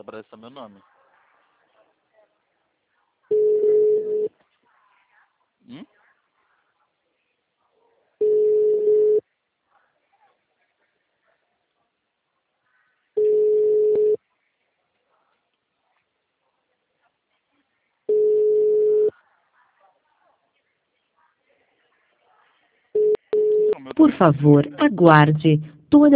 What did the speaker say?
aparece meu nome. Hum? Não, meu Por também. favor, aguarde. Toda